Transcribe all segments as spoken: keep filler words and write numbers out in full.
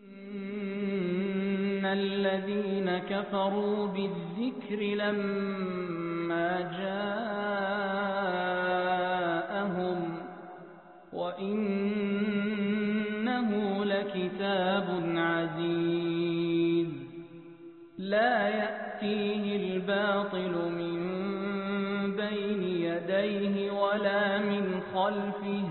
إن الذين كفروا بالذكر لما جاءهم وإنه لكتاب عزيز لا يأتيه الباطل من بين يديه ولا من خلفه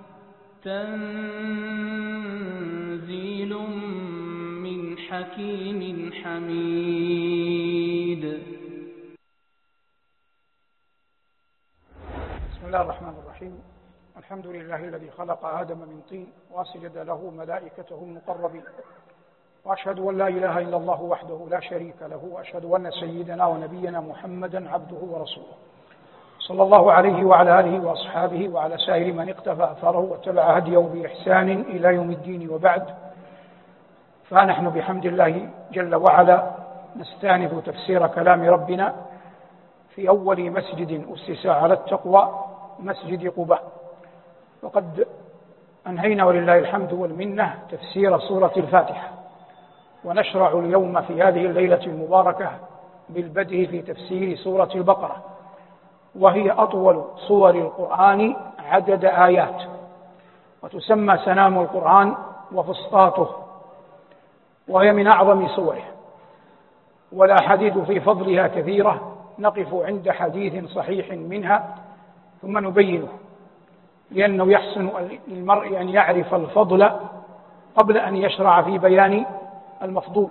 تنزيل من حكيم حميد. بسم الله الرحمن الرحيم. الحمد لله الذي خلق آدم من طين وأسجد له ملائكته المقربين، وأشهد أن لا إله إلا الله وحده لا شريك له، وأشهد أن سيدنا ونبينا محمدا عبده ورسوله صلى الله عليه وعلى آله وأصحابه وعلى سائر من اقتفى أثره واتبع هديه بإحسان إلى يوم الدين. وبعد، فنحن بحمد الله جل وعلا نستأنف تفسير كلام ربنا في أول مسجد أسس على التقوى، مسجد قباء، وقد أنهينا ولله الحمد والمنة تفسير سورة الفاتحة، ونشرع اليوم في هذه الليلة المباركة بالبدء في تفسير سورة البقرة، وهي أطول صور القرآن عدد آيات، وتسمى سنام القرآن وفسطاطه، وهي من أعظم سوره، والأحاديث في فضلها كثيرة، نقف عند حديث صحيح منها ثم نبينه، لأنه يحسن للمرء أن يعرف الفضل قبل أن يشرع في بيان المفضول.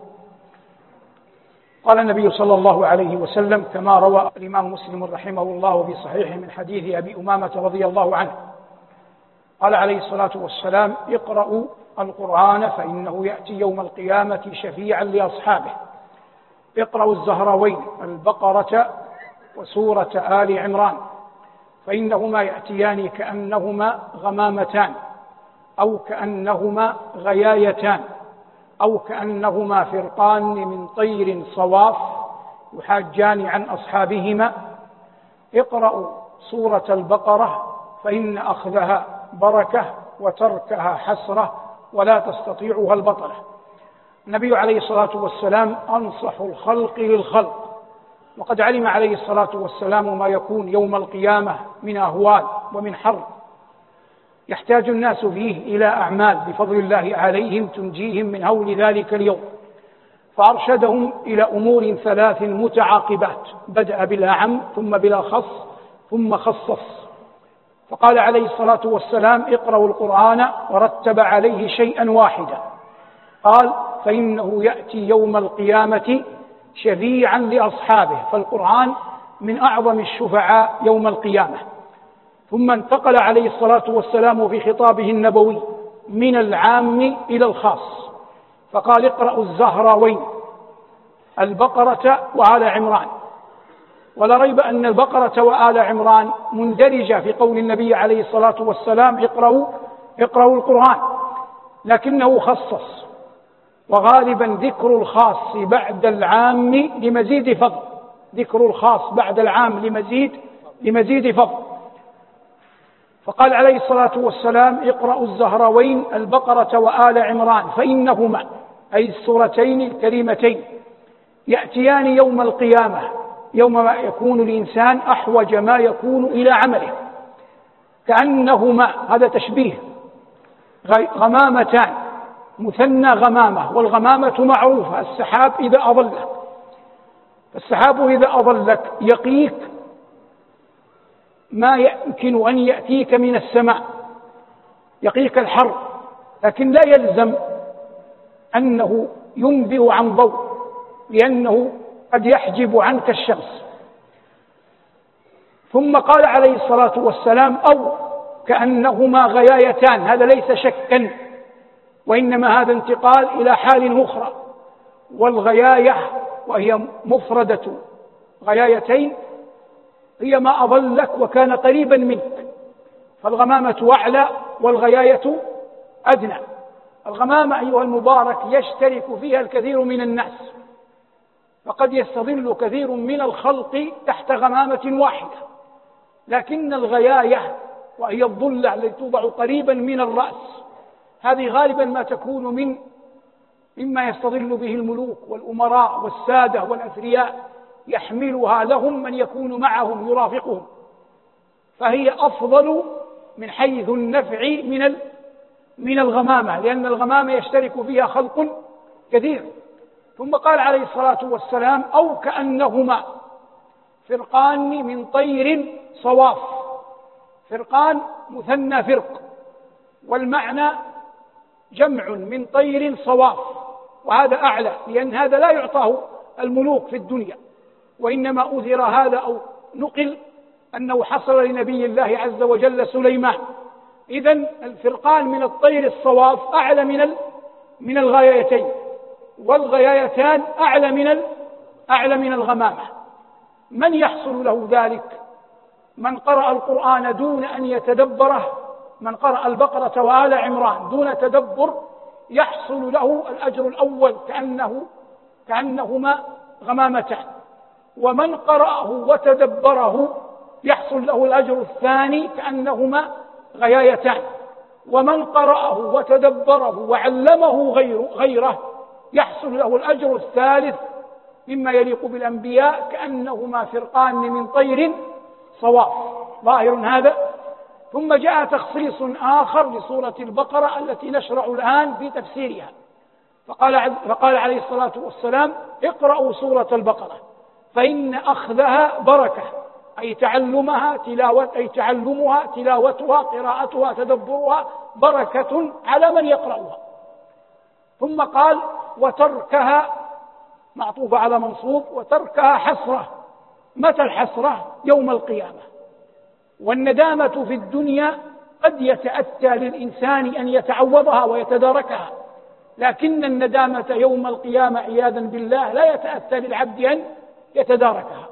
قال النبي صلى الله عليه وسلم كما روى الإمام مسلم رحمه الله في صحيحه من حديث أبي أمامة رضي الله عنه، قال عليه الصلاة والسلام: اقرأوا القرآن فإنه يأتي يوم القيامة شفيعا لأصحابه. اقرأوا الزهراوين البقرة وسورة آل عمران، فإنهما يأتيان كأنهما غمامتان أو كأنهما غيايتان أو كأنهما فرقان من طير صواف يحاجان عن أصحابهما. اقرأوا سورة البقرة فإن أخذها بركة وتركها حسرة ولا تستطيعها البطلة. النبي عليه الصلاة والسلام أنصح الخلق للخلق، وقد علم عليه الصلاة والسلام ما يكون يوم القيامة من أهوال ومن حر يحتاج الناس فيه إلى أعمال بفضل الله عليهم تنجيهم من هول ذلك اليوم، فأرشدهم إلى أمور ثلاث متعاقبات، بدأ بالأعم ثم بالأخص ثم خصص، فقال عليه الصلاة والسلام: اقرأوا القرآن، ورتب عليه شيئا واحدا، قال: فإنه يأتي يوم القيامة شفيعا لأصحابه، فالقرآن من أعظم الشفعاء يوم القيامة. ثم انتقل عليه الصلاة والسلام في خطابه النبوي من العام إلى الخاص، فقال: اقرأوا الزهراوين البقرة وآل عمران. ولا ريب أن البقرة وآل عمران مندرجة في قول النبي عليه الصلاة والسلام: اقرأوا اقرأوا القرآن، لكنه خصص، وغالبا ذكر الخاص بعد العام لمزيد فضل، ذكر الخاص بعد العام لمزيد لمزيد فضل. فقال عليه الصلاة والسلام: اقرأوا الزهراوين البقرة وآل عمران، فإنهما أي السورتين الكريمتين يأتيان يوم القيامة، يوم ما يكون الإنسان أحوج ما يكون إلى عمله، كأنهما، هذا تشبيه، غمامتان، مثنى غمامة، والغمامة معروفة، السحاب إذا أظلك، فالسحاب إذا أظلك يقيك ما يمكن أن يأتيك من السماء، يقيك الحر، لكن لا يلزم أنه ينبئ عن ضوء، لأنه قد يحجب عنك الشمس. ثم قال عليه الصلاة والسلام: أو كأنهما غيايتان، هذا ليس شكا، وإنما هذا انتقال إلى حال أخرى. والغياية وهي مفردة غيايتين هي ما أظلك وكان قريبا منك، فالغمامة أعلى والغياية أدنى. الغمامة أيها المبارك يشترك فيها الكثير من الناس، فقد يستظل كثير من الخلق تحت غمامة واحدة، لكن الغياية وهي الظلة التي توضع قريبا من الرأس، هذه غالبا ما تكون من مما يستظل به الملوك والأمراء والسادة والأثرياء يحملها لهم من يكون معهم يرافقهم، فهي أفضل من حيث النفع من من الغمامة، لأن الغمامة يشترك فيها خلق كثير. ثم قال عليه الصلاة والسلام: أو كأنهما فرقان من طير صواف. فرقان مثنى فرق، والمعنى جمع من طير صواف، وهذا أعلى، لأن هذا لا يعطاه الملوك في الدنيا، وإنما أثر هذا أو نقل أنه حصل لنبي الله عز وجل سليمان. إذن الفرقان من الطير الصواف أعلى من من الغايتين، والغايتان أعلى من أعلى من الغمامة. من يحصل له ذلك؟ من قرأ القرآن دون أن يتدبره، من قرأ البقرة وآل عمران دون تدبر يحصل له الأجر الأول كأنه كأنهما غمامتان، ومن قرأه وتدبره يحصل له الأجر الثاني كأنهما غيايتان، ومن قرأه وتدبره وعلمه غيره, غيره يحصل له الأجر الثالث مما يليق بالأنبياء كأنهما فرقان من طير صواف. ظاهر هذا. ثم جاء تخصيص آخر لسورة البقرة التي نشرع الآن في تفسيرها، فقال, فقال عليه الصلاة والسلام: اقرأوا سورة البقرة فإن أخذها بركة، أي تعلمها تلاوة أي تعلمها تلاوتها قراءتها تدبرها بركة على من يقرأها. ثم قال: وتركها معطوفة على منصوب، وتركها حسرة. متى الحسرة؟ يوم القيامة. والندامة في الدنيا قد يتأتى للإنسان أن يتعوضها ويتداركها، لكن الندامة يوم القيامة عياذا بالله لا يتأتى للعبد أن يتداركها.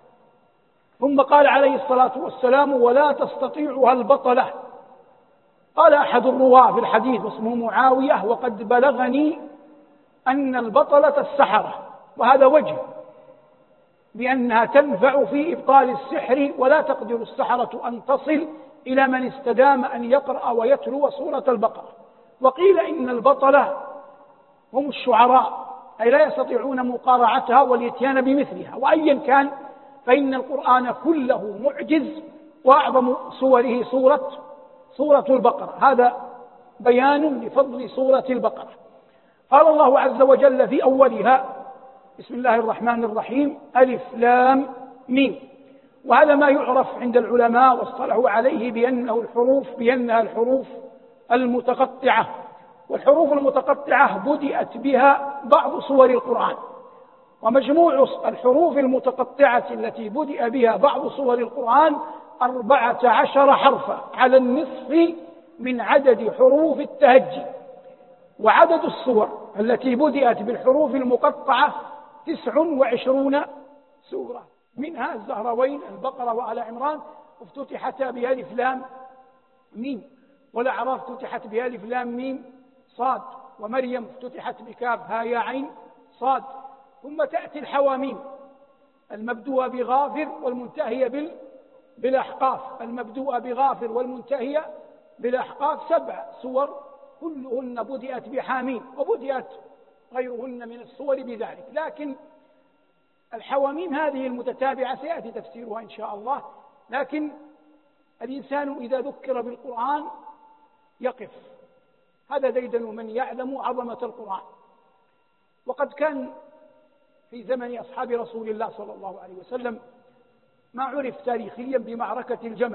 ثم قال عليه الصلاة والسلام: ولا تستطيعها البطلة. قال أحد الرواة في الحديث واسمه معاوية: وقد بلغني أن البطلة السحرة، وهذا وجه بأنها تنفع في إبطال السحر، ولا تقدر السحرة أن تصل إلى من استدام أن يقرأ ويتلو سورة البقرة. وقيل إن البطلة هم الشعراء، أي لا يستطيعون مقارعتها والإتيان بمثلها. وأيا كان فإن القرآن كله معجز، وأعظم سوره سورة سورة البقرة. هذا بيان لفضل سورة البقرة. قال الله عز وجل في أولها: بسم الله الرحمن الرحيم، ألف لام ميم. وهذا ما يعرف عند العلماء واصطلحوا عليه بأنه الحروف بأنها الحروف المتقطعة. والحروف المتقطعة بدأت بها بعض سور القرآن، ومجموع الحروف المتقطعة التي بدأ بها بعض سور القرآن أربعة عشر حرفا على النصف من عدد حروف التهجي. وعدد السور التي بدأت بالحروف المقطعة تسع وعشرون سورة، منها الزهراوين البقرة وآل عمران افتتحتا بألف لام ميم، والأعراف افتتحت بألف لام ميم صاد، ومريم افتتحت بكاف ها يا عين صاد. ثم تأتي الحواميم المبدوءة بغافر والمنتهية بال بالأحقاف، المبدوءة بغافر والمنتهية بالأحقاف. سبع سور كلهن بدأت بحاميم، وبدأت غيرهن من السور بذلك، لكن الحواميم هذه المتتابعة سيأتي تفسيرها إن شاء الله. لكن الإنسان إذا ذكر بالقرآن يقف، هذا ديدن من يعلم عظمة القرآن. وقد كان في زمن أصحاب رسول الله صلى الله عليه وسلم ما عرف تاريخيا بمعركة الجمل،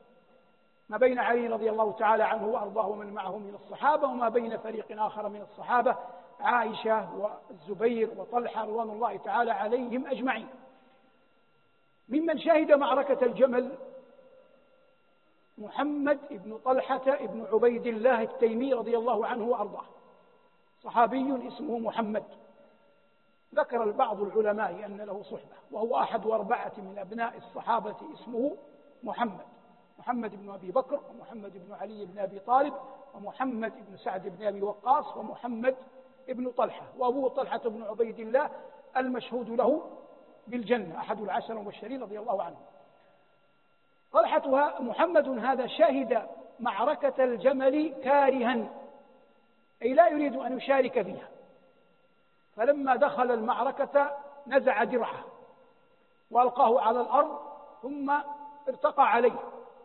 ما بين علي رضي الله تعالى عنه وأرضاه ومن معه من الصحابة، وما بين فريق آخر من الصحابة عائشة والزبير وطلحة رضوان الله تعالى عليهم أجمعين. ممن شهد معركة الجمل محمد بن طلحة بن عبيد الله التيمي رضي الله عنه وأرضاه، صحابي اسمه محمد. ذكر البعض العلماء أن له صحبة، وهو أحد أربعة من أبناء الصحابة اسمه محمد، محمد بن أبي بكر، ومحمد بن علي بن أبي طالب، ومحمد بن سعد بن أبي وقاص، ومحمد بن طلحة. وأبوه طلحة بن عبيد الله المشهود له بالجنة، أحد العشر المبشرين رضي الله عنه. طلحة محمد هذا شهد معركة الجمل كارها، أي لا يريد أن يشارك فيها، فلما دخل المعركة نزع درعه وألقاه على الأرض ثم ارتقى عليه،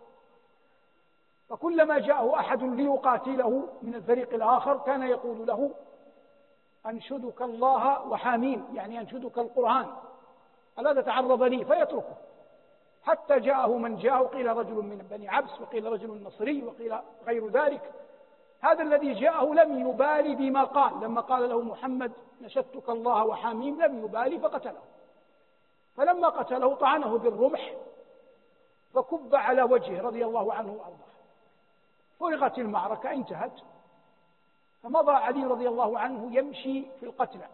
فكلما جاءه أحد ليقاتله من الفريق الآخر كان يقول له: أنشدك الله وحامين، يعني أنشدك القرآن ألا تتعرض لي، فيتركه حتى جاءه من جاءه، قيل رجل من بني عبس وقيل رجل مصري وقيل غير ذلك. هذا الذي جاءه لم يبالي بما قال، لما قال له محمد نشدتك الله وحاميم لم يبالي فقتله، فلما قتله طعنه بالرمح فكب على وجهه رضي الله عنه وأرضاه. فرغت المعركة انتهت، فمضى علي رضي الله عنه يمشي في القتلى،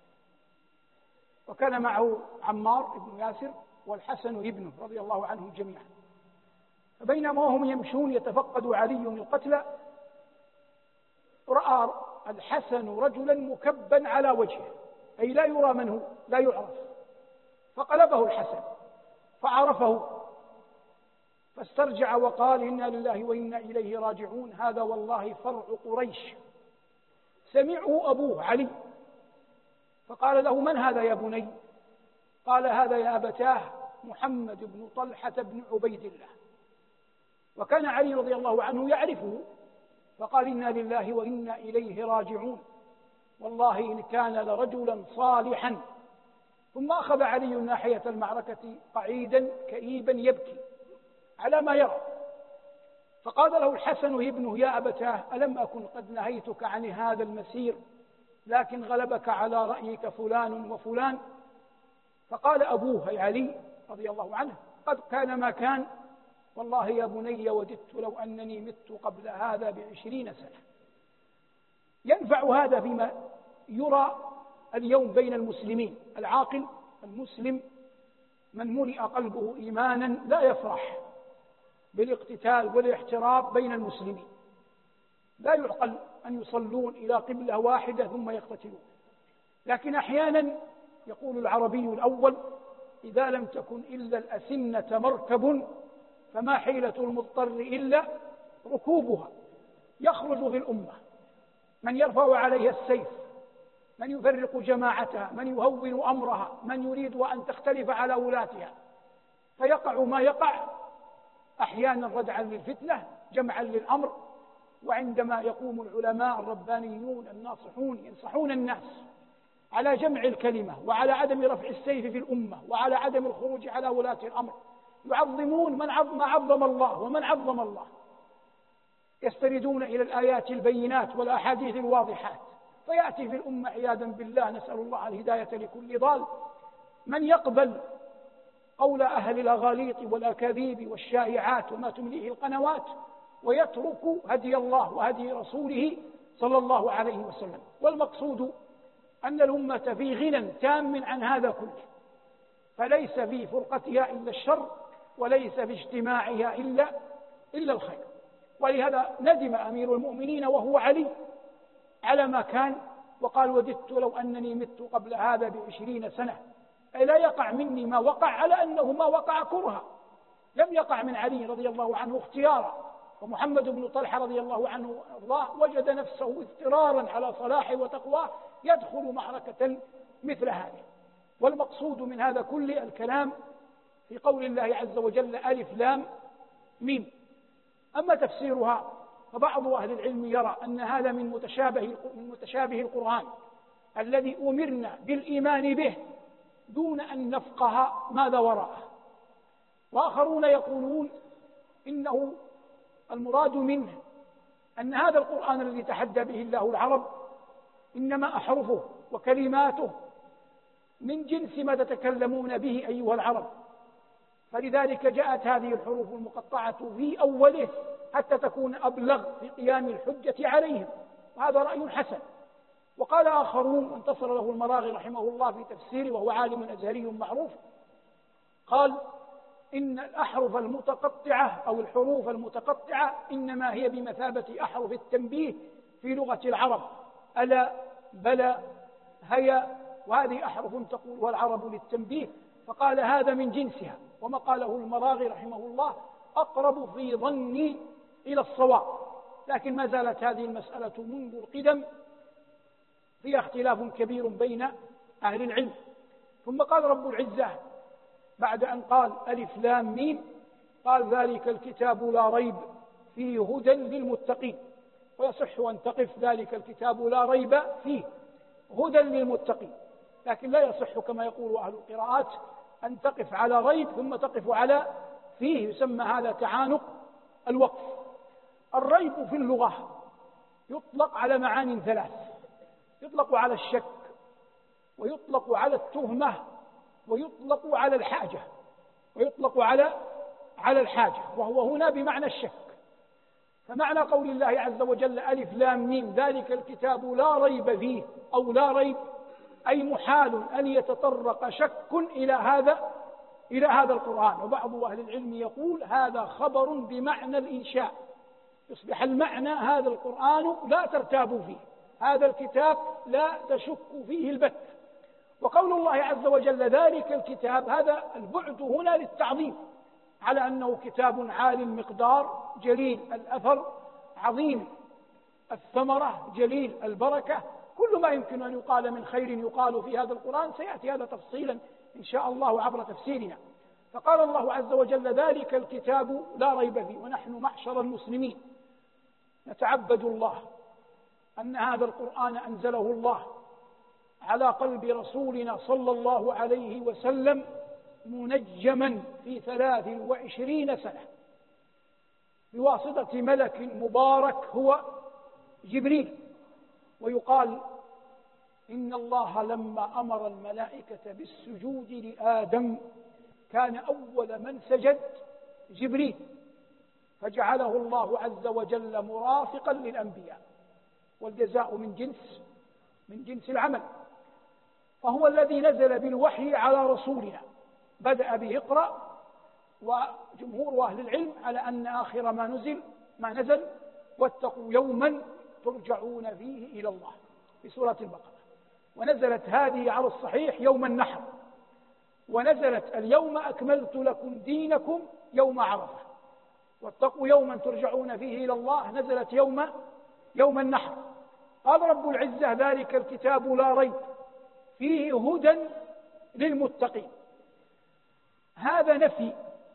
وكان معه عمار بن ياسر والحسن ابنه رضي الله عنهم جميعا. فبينما هم يمشون يتفقد علي القتلى رأى الحسن رجلا مكبا على وجهه، أي لا يرى من هو، لا يعرف، فقلبه الحسن فعرفه فاسترجع وقال: إنا لله وإنا إليه راجعون، هذا والله فرع قريش. سمعه أبوه علي فقال له: من هذا يا بني؟ قال: هذا يا أبتاه محمد بن طلحة بن عبيد الله. وكان علي رضي الله عنه يعرفه، فقال: إنا لله وإنا إليه راجعون، والله إن كان لرجلا صالحا. ثم أخذ علي ناحية المعركة قعيدا كئيبا يبكي على ما يرى، فقال له الحسن ابنه: يا أبتاه ألم أكن قد نهيتك عن هذا المسير، لكن غلبك على رأيك فلان وفلان؟ فقال أبوه أي علي رضي الله عنه: قد كان ما كان، والله يا بني وددت لو أنني مت قبل هذا بعشرين سنة. ينفع هذا فيما يرى اليوم بين المسلمين. العاقل المسلم من ملئ قلبه إيمانا لا يفرح بالاقتتال والاحتراب بين المسلمين، لا يعقل أن يصلون إلى قبلة واحدة ثم يقتتلون. لكن أحيانا يقول العربي الأول: إذا لم تكن إلا الأسنة مركب فما حيلة المضطر إلا ركوبها. يخرج في الأمة من يرفع عليها السيف، من يفرق جماعتها، من يهون أمرها، من يريد أن تختلف على ولاتها، فيقع ما يقع، أحيانا ردعا للفتنة، جمعا للأمر. وعندما يقوم العلماء الربانيون الناصحون ينصحون الناس على جمع الكلمة وعلى عدم رفع السيف في الأمة وعلى عدم الخروج على ولاة الأمر، يعظمون من عظم عظم الله ومن عظم الله، يستندون إلى الآيات البينات والأحاديث الواضحات، فيأتي في الأمة عياذا بالله، نسأل الله الهداية لكل ضال، من يقبل قول أهل الأغاليط والأكاذيب والشائعات وما تمليه القنوات، ويترك هدي الله وهدي رسوله صلى الله عليه وسلم. والمقصود أن الأمة في غنى تام عن هذا كله، فليس في فرقتها إلا الشر، وليس في اجتماعها إلا إلا الخير. ولهذا ندم أمير المؤمنين وهو علي على ما كان، وقال: وددت لو أنني مت قبل هذا بعشرين سنة، أي لا يقع مني ما وقع، على أنه ما وقع كرها، لم يقع من علي رضي الله عنه اختيارا. ومحمد بن طلحة رضي الله عنه الله وجد نفسه اضطرارا على صلاحه وتقواه يدخل معركة مثل هذه. والمقصود من هذا كل الكلام في قول الله عز وجل: ألف لام ميم. أما تفسيرها فبعض أهل العلم يرى أن هذا من متشابه من متشابه القرآن الذي أمرنا بالإيمان به دون أن نفقه ماذا وراءه. وآخرون يقولون إنه المراد منه أن هذا القرآن الذي تحدى به الله العرب إنما أحرفه وكلماته من جنس ما تتكلمون به أيها العرب، فلذلك جاءت هذه الحروف المقطعة في أوله حتى تكون أبلغ في قيام الحجة عليهم، وهذا رأي حسن. وقال آخرون وانتصر له المراغي رحمه الله في تفسيره، وهو عالم أزهري معروف، قال: إن الأحرف المتقطعة أو الحروف المتقطعة إنما هي بمثابة أحرف التنبيه في لغة العرب، ألا بلى هيا، وهذه أحرف تقولها العرب للتنبيه، فقال هذا من جنسها. وما قاله المراغي رحمه الله أقرب في ظني إلى الصواب، لكن ما زالت هذه المسألة منذ القدم فيها اختلاف كبير بين أهل العلم. ثم قال رب العزة بعد أن قال ألف لام ميم قال ذلك الكتاب لا ريب فيه هدى للمتقين. ويصح أن تقف ذلك الكتاب لا ريب فيه هدى للمتقين، لكن لا يصح كما يقول أهل القراءات أن تقف على ريب ثم تقف على فيه، يسمى هذا تعانق الوقف. الريب في اللغة يطلق على معان ثلاث: يطلق على الشك، ويطلق على التهمة، ويطلق على الحاجة ويطلق على على الحاجة وهو هنا بمعنى الشك. فمعنى قول الله عز وجل ألف لام ميم ذلك الكتاب لا ريب فيه أو لا ريب، أي محال أن يتطرق شك إلى هذا إلى هذا القرآن. وبعض أهل العلم يقول هذا خبر بمعنى الإنشاء، يصبح المعنى هذا القرآن لا ترتابوا فيه، هذا الكتاب لا تشك فيه البت. وقول الله عز وجل ذلك الكتاب، هذا البعد هنا للتعظيم على أنه كتاب عالي المقدار جليل الأثر عظيم الثمرة جليل البركة، كل ما يمكن أن يقال من خير يقال في هذا القرآن، سيأتي هذا تفصيلا إن شاء الله عبر تفسيرنا. فقال الله عز وجل ذلك الكتاب لا ريب فيه. ونحن معشر المسلمين نتعبد الله أن هذا القرآن أنزله الله على قلب رسولنا صلى الله عليه وسلم منجما في ثلاث وعشرين سنة بواسطة ملك مبارك هو جبريل. ويقال إن الله لما أمر الملائكة بالسجود لآدم كان أول من سجد جبريل، فجعله الله عز وجل مرافقا للأنبياء، والجزاء من جنس من جنس العمل. فهو الذي نزل بالوحي على رسولنا، بدأ به اقرأ، وجمهور أهل العلم على أن آخر ما نزل ما نزل واتقوا يوما ترجعون فيه إلى الله في سورة البقرة. ونزلت هذه على الصحيح يوم النحر، ونزلت اليوم أكملت لكم دينكم يوم عرفة. واتقوا يوما ترجعون فيه إلى الله نزلت يوم يوم النحر. قال رب العزة ذلك الكتاب لا ريب فيه هدى للمتقين. هذا نفي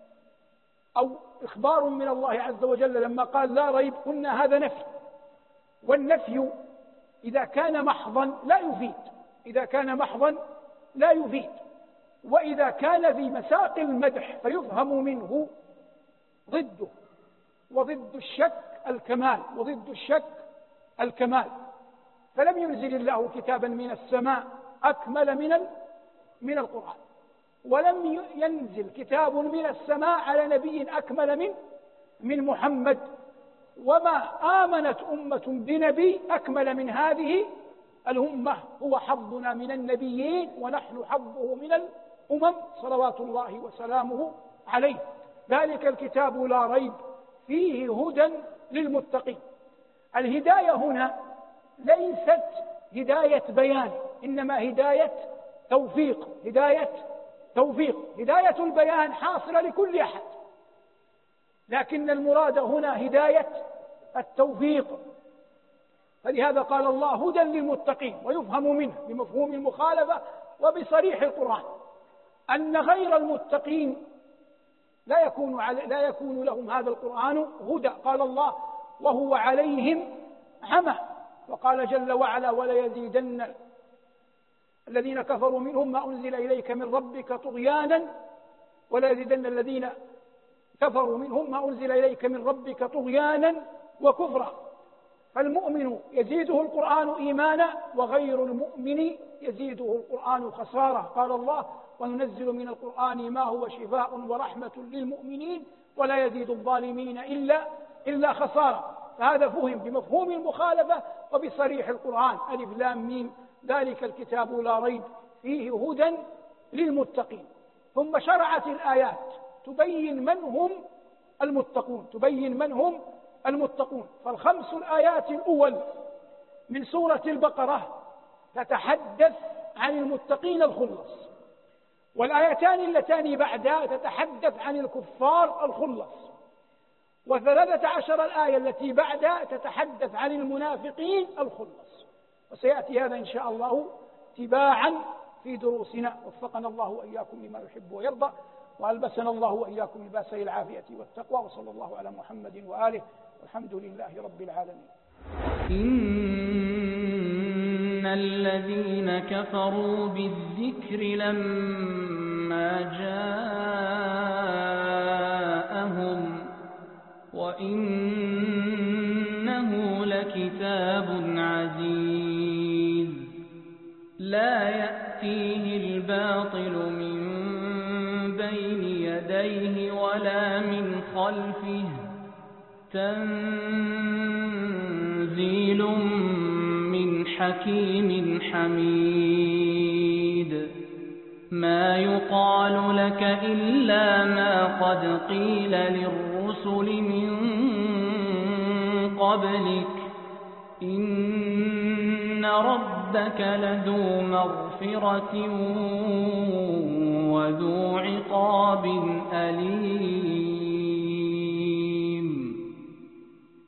أو إخبار من الله عز وجل. لما قال لا ريب قلنا هذا نفي، والنفي إذا كان محضا لا يفيد، إذا كان محضا لا يفيد وإذا كان في مساق المدح فيفهم منه ضده، وضد الشك الكمال وضد الشك الكمال. فلم ينزل الله كتابا من السماء أكمل من من القرآن، ولم ينزل كتاب من السماء على نبي أكمل من من محمد، وما آمنت أمة بنبي أكمل من هذه الأمة. هو حظنا من النبيين ونحن حظه من الأمم صلوات الله وسلامه عليه. ذلك الكتاب لا ريب فيه هدى للمتقين. الهداية هنا ليست هداية بيان، إنما هداية توفيق. هداية توفيق هداية البيان حاصلة لكل أحد، لكن المراد هنا هداية التوفيق. فلهذا قال الله هدى للمتقين، ويفهم منه بمفهوم المخالفة وبصريح القرآن أن غير المتقين لا يكون لا يكون لهم هذا القرآن هدى. قال الله وهو عليهم عمى. وقال جل وعلا ولا يزيدن الذين كفروا منهم ما أنزل إليك من ربك طغيانا ولا يزيدن الذين كفروا منهم ما أنزل إليك من ربك طغيانا وكفرا. فالمؤمن يزيده القرآن إيمانا، وغير المؤمن يزيده القرآن خسارة. قال الله وننزل من القرآن ما هو شفاء ورحمة للمؤمنين ولا يزيد الظالمين إلا إلا خسارة. فهذا فهم بمفهوم المخالفة وبصريح القرآن. ألف لام ميم ذلك الكتاب لا ريب فيه هدى للمتقين. ثم شرعت الآيات تبين من هم المتقون تبين من هم المتقون. فالخمس الآيات الأول من سورة البقرة تتحدث عن المتقين الخلص، والآيتان اللتان بعدها تتحدث عن الكفار الخلص، وثلاثة عشر الآية التي بعدها تتحدث عن المنافقين الخلص. وسيأتي هذا إن شاء الله تباعا في دروسنا. وفقنا الله وإياكم لما يحب ويرضى، وألبسنا الله وإياكم لباس العافية والتقوى، وصلى الله على محمد وآله، والحمد لله رب العالمين. إن الذين كفروا بالذكر لما جاءهم وإنه لكتاب عزيز لا يأتيه الباطل من بين يديه ولا من خلفه تنزيل من حكيم حميد ما يقال لك إلا ما قد قيل للرسل من قبلك إن ربك لذو مغفرة وذو عقاب أليم.